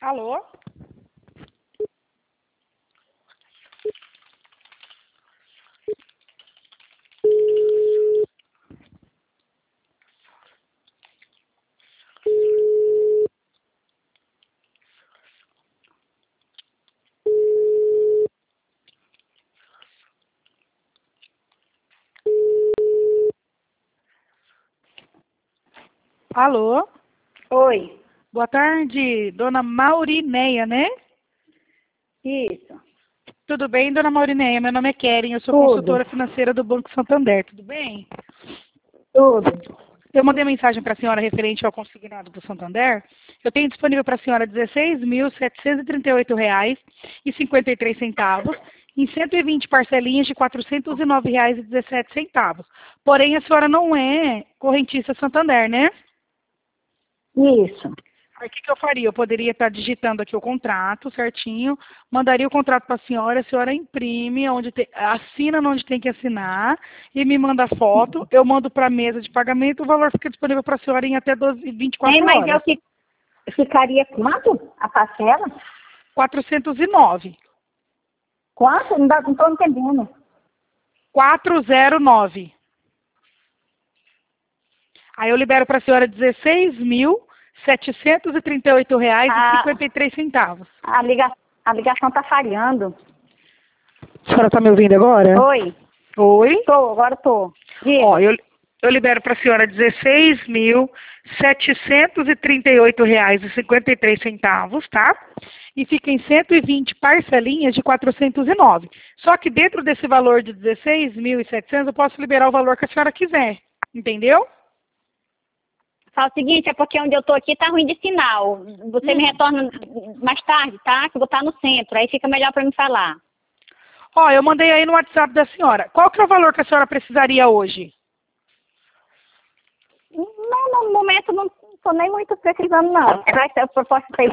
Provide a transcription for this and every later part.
Alô? Alô? Oi, Boa tarde, dona Maurineia, né? isso, Tudo bem, dona Maurineia? Meu nome é Keren, eu sou tudo, consultora financeira do Banco Santander, tudo bem? tudo. Eu mandei mensagem para a senhora referente ao consignado do Santander. Eu tenho disponível para a senhora R$ 16.738,53 em 120 parcelinhas de R$ 409,17. Porém, a senhora não é correntista Santander, né? Isso. Aí o que eu faria? Eu poderia estar digitando aqui o contrato certinho, mandaria o contrato para a senhora imprime, assina onde tem que assinar e me manda foto, eu mando para a mesa de pagamento, o valor fica disponível para a senhora em até 24 Mas horas. ficaria quanto a parcela? 409. Quanto? Não estou entendendo. 409. Aí eu libero para a senhora R$ 16.738,53. A ligação está falhando. A senhora está me ouvindo agora? Oi, Oi? agora estou. Ó, eu libero para a senhora R$ 16.738,53, tá? E fica em 120 parcelinhas de 409. Só que dentro desse valor de 16.700 eu posso liberar o valor que a senhora quiser. Entendeu? Fala o seguinte, é porque onde eu estou aqui está ruim de sinal. Você me retorna mais tarde, tá? Que eu vou estar no centro, aí fica melhor para me falar. Ó, eu mandei aí no WhatsApp da senhora. Qual que é o valor que a senhora precisaria hoje? Não, no momento não estou nem muito precisando, não. Vai ser a proposta aí.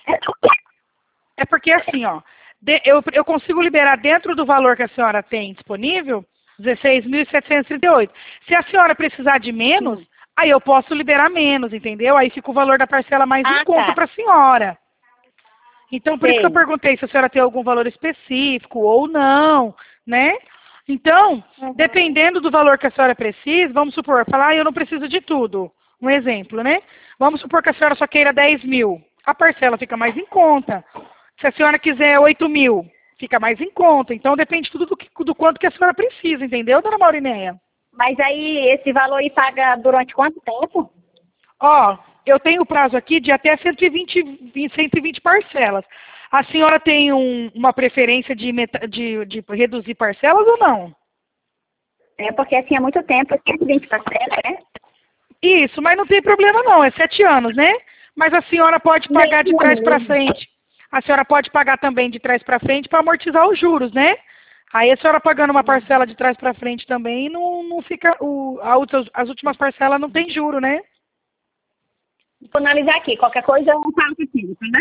É porque assim, ó, eu consigo liberar dentro do valor que a senhora tem disponível, 16.738. Se a senhora precisar de menos, aí eu posso liberar menos, entendeu? Aí fica o valor da parcela mais em conta Tá. para a senhora. Então, por isso que eu Sei. perguntei se a senhora tem algum valor específico ou não, né? Então, dependendo do valor que a senhora precisa, vamos supor, falar, eu não preciso de tudo. Um exemplo, né? Vamos supor que a senhora só queira 10 mil. A parcela fica mais em conta. Se a senhora quiser 8 mil, fica mais em conta. Então, depende tudo do quanto que a senhora precisa, entendeu, dona Maurineia? Mas aí, esse valor aí paga durante quanto tempo? Ó, eu tenho prazo aqui de até 120 parcelas. A senhora tem uma preferência de reduzir parcelas ou não? É porque assim, há muito tempo, 120 parcelas, né? Isso, mas não tem problema não, é 7 anos, né? Mas a senhora pode pagar de trás para frente. A senhora pode pagar também de trás para frente para amortizar os juros, né? Aí a senhora pagando uma parcela de trás para frente também, não fica. As últimas parcelas não tem juro, né? Vou analisar aqui, qualquer coisa eu falo contigo, tá?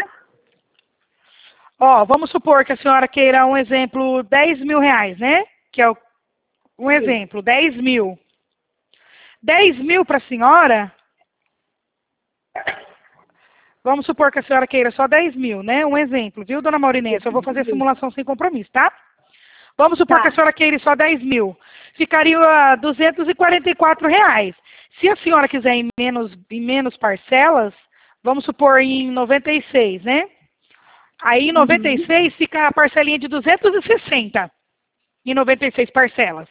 Ó, vamos supor que a senhora queira um exemplo, 10 mil reais, né? Que é um exemplo, 10 mil. 10 mil para a senhora, vamos supor que a senhora queira só 10 mil, né? Um exemplo, viu, dona Maurinense? Eu vou fazer a simulação sem compromisso, tá? Vamos supor que a senhora queira só 10 mil. Ficaria R$ 244. Se a senhora quiser em menos parcelas, vamos supor em 96, né? Aí em 96 fica a parcelinha de 260 em 96 parcelas.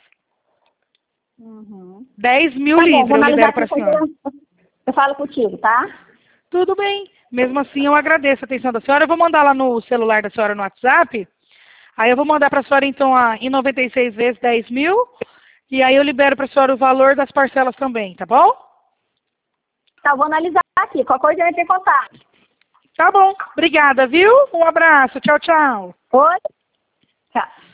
10 mil Tá bom, livre vou eu analisar libero aqui para a depois senhora. eu falo contigo, tá? Tudo bem. Mesmo assim, eu agradeço a atenção da senhora. Eu vou mandar lá no celular da senhora no WhatsApp. Aí eu vou mandar para a senhora, então, em 96 vezes 10 mil. E aí eu libero para a senhora o valor das parcelas também, tá bom? Tá, vou analisar aqui, qualquer coisa eu entro em contato. Tá bom. Obrigada, viu? Um abraço. Tchau, tchau. Oi? Tchau.